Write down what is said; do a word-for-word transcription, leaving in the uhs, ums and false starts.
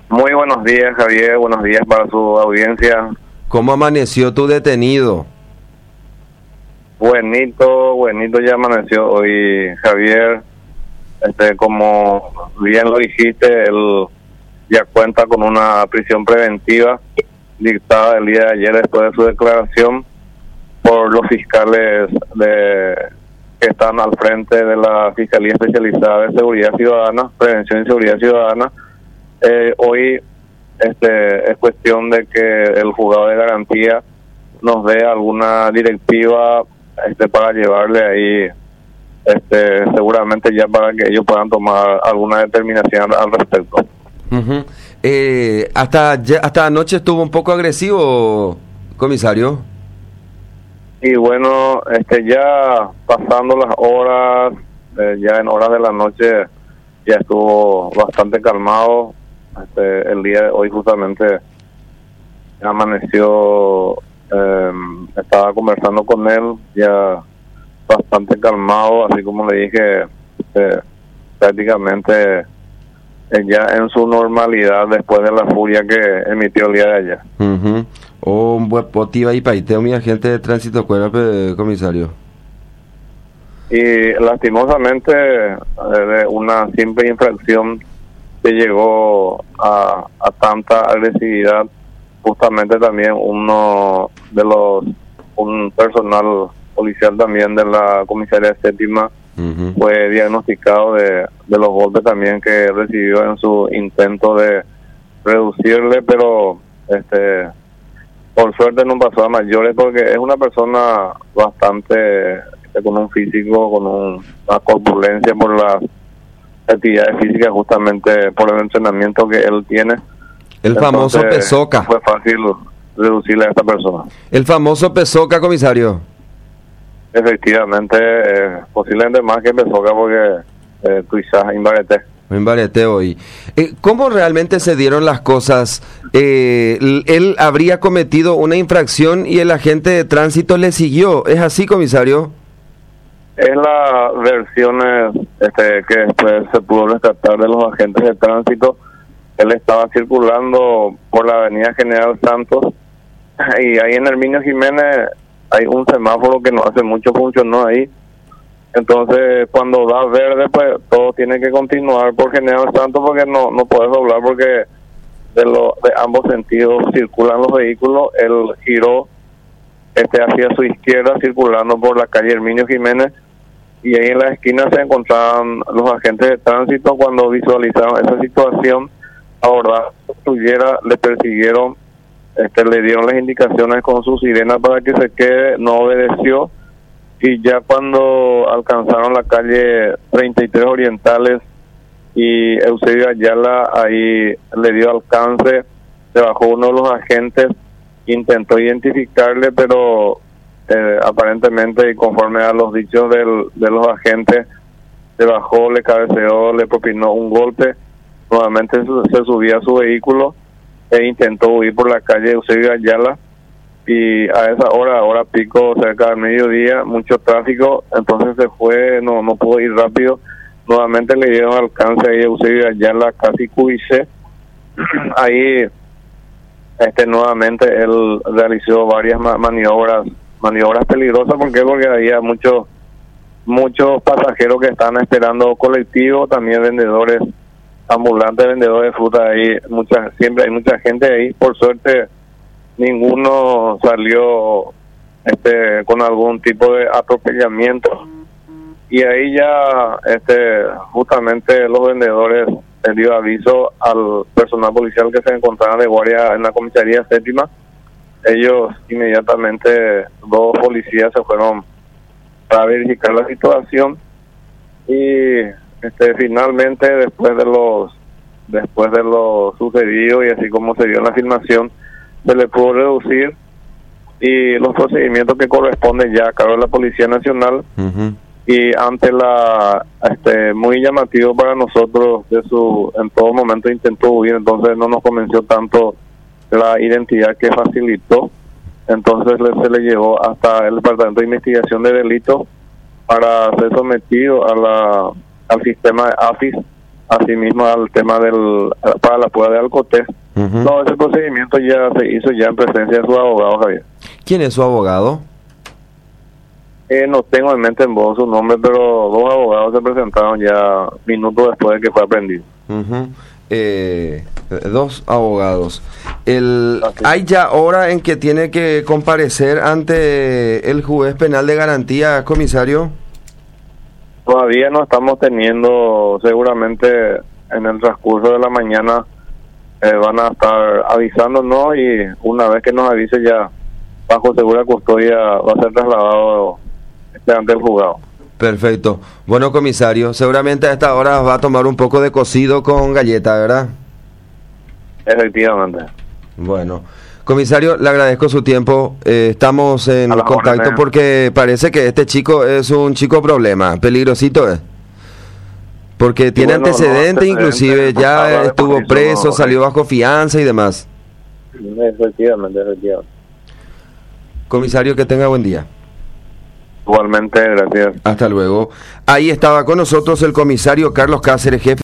Muy buenos días, Javier. Buenos días para su audiencia. ¿Cómo amaneció tu detenido? Buenito, buenito ya amaneció hoy, Javier. Este, como bien lo dijiste, él ya cuenta con una prisión preventiva dictada el día de ayer después de su declaración por los fiscales de, que están al frente de la Fiscalía Especializada de Seguridad Ciudadana, Prevención y Seguridad Ciudadana. Eh, hoy este, es cuestión de que el juzgado de garantía nos dé alguna directiva este, para llevarle ahí, este, seguramente ya para que ellos puedan tomar alguna determinación al respecto. Uh-huh. eh, hasta hasta anoche estuvo un poco agresivo, comisario. Y bueno, este ya pasando las horas, eh, ya en horas de la noche ya estuvo bastante calmado. Este, el día de hoy justamente amaneció, eh, estaba conversando con él ya bastante calmado, así como le dije, este, prácticamente eh, ya en su normalidad después de la furia que emitió el día de ayer. Uh-huh. O un buen potiva y paiteo mi agente de tránsito, cuérdate, comisario. Y lastimosamente eh, de una simple infracción que llegó a, a tanta agresividad, justamente también uno de los, un personal policial también de la comisaría séptima uh-huh. fue diagnosticado de, de los golpes también que recibió en su intento de reducirle, pero este por suerte no pasó a mayores porque es una persona bastante este, con un físico, con un, una corpulencia por las actividades físicas, justamente por el entrenamiento que él tiene. El Entonces, famoso pesoca. Fue fácil reducirle a esta persona. El famoso pesoca, comisario. Efectivamente, eh, posiblemente más que pesoca porque eh, quizás imbarete. Imbarete hoy. Eh, ¿Cómo realmente se dieron las cosas? Eh, él habría cometido una infracción y el agente de tránsito le siguió. ¿Es así, comisario? Es la versiones este, que después se pudo rescatar de los agentes de tránsito. Él estaba circulando por la avenida General Santos y ahí en Herminio Jiménez hay un semáforo que no hace mucho funcionó ahí. Entonces cuando da verde pues todo tiene que continuar por General Santos porque no no puedes doblar porque de, lo, de ambos sentidos circulan los vehículos. Él giró este hacia su izquierda circulando por la calle Herminio Jiménez y ahí en la esquina se encontraban los agentes de tránsito. Cuando visualizaron esa situación, abordaron la patrullera, le persiguieron, este, le dieron las indicaciones con su sirena para que se quede, no obedeció y ya cuando alcanzaron la calle treinta y tres Orientales y Eusebio Ayala, ahí le dio alcance, se bajó uno de los agentes, intentó identificarle, pero eh, aparentemente y conforme a los dichos del, de los agentes, se bajó, le cabeceó, le propinó un golpe, nuevamente se, se subía a su vehículo e intentó huir por la calle Eusebio Ayala y a esa hora, hora pico, cerca del mediodía, mucho tráfico, entonces se fue, no no pudo ir rápido, nuevamente le dieron alcance ahí a Eusebio Ayala, casi cubicé, ahí este nuevamente él realizó varias ma- maniobras maniobras peligrosas. ¿Por qué? Porque había muchos muchos pasajeros que estaban esperando colectivo, también vendedores ambulantes, vendedores de fruta ahí, mucha, siempre hay mucha gente ahí. Por suerte ninguno salió este con algún tipo de atropellamiento y ahí ya este justamente los vendedores les dio aviso al personal policial que se encontraba de guardia en la comisaría séptima. Ellos inmediatamente, dos policías se fueron para verificar la situación y este finalmente después de los después de lo sucedido y así como se dio en la filmación, se le pudo reducir y los procedimientos que corresponden ya a cargo de la Policía Nacional. Uh-huh. Y ante la este muy llamativo para nosotros de su en todo momento intentó huir, entonces no nos convenció tanto la identidad que facilitó, entonces le, se le llevó hasta el Departamento de Investigación de Delitos para ser sometido a la al sistema de A F I S asimismo al tema del para la prueba de alcotest. Uh-huh. No, ese procedimiento ya se hizo ya en presencia de su abogado, Javier. ¿Quién es su abogado? Eh, no tengo en mente en voz su nombre, pero dos abogados se presentaron ya minutos después de que fue aprendido. Uh-huh. eh, dos abogados. El, ¿Hay ya hora en que tiene que comparecer ante el juez penal de garantía, comisario? Todavía no estamos teniendo, seguramente en el transcurso de la mañana eh, van a estar avisándonos y una vez que nos avise ya bajo segura custodia va a ser trasladado este ante el juzgado. Perfecto. Bueno, comisario, seguramente a esta hora va a tomar un poco de cocido con galleta, ¿verdad? Efectivamente. Bueno, comisario, le agradezco su tiempo. Eh, estamos en contacto órdenes. Porque parece que este chico es un chico problema, peligrosito es. Porque tiene bueno, antecedentes, no, inclusive ya estuvo preso, no, salió bajo fianza y demás. Efectivamente, efectivamente. Comisario, que tenga buen día. Igualmente, gracias. Hasta luego. Ahí estaba con nosotros el comisario Carlos Cáceres, jefe